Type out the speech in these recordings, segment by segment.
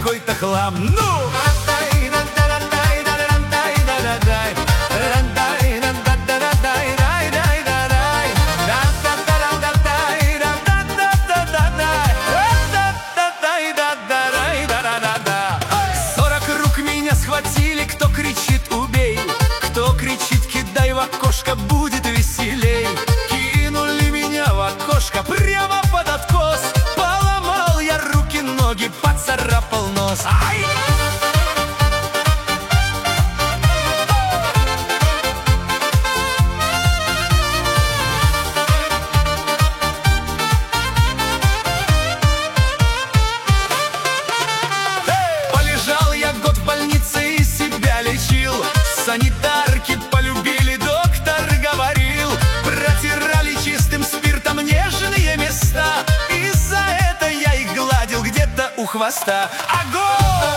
какой-то хлам. Ну! Схватили, кто кричит «убей», кто кричит «кидай в окошко, будет веселей». Кинули меня в окошко прямо под откос. Поломал я руки, ноги, поцарапал нос. Ай! Санитарки полюбили, доктор говорил, протирали чистым спиртом нежные места, и за это я их гладил где-то у хвоста. Огонь!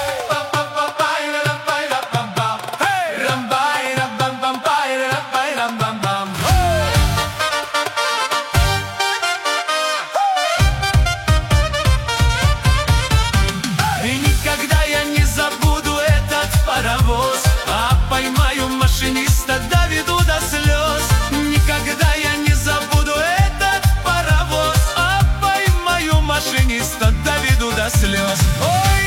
И никогда я не забуду этот паровоз, поймаю машиниста, доведу до слез. Никогда я не забуду этот паровоз, а поймаю машиниста, доведу до слез. Ой!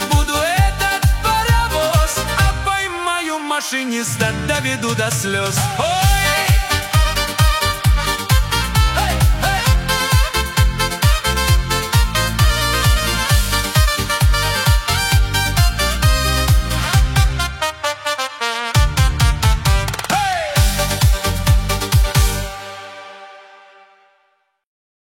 Машиниста доведу до слез.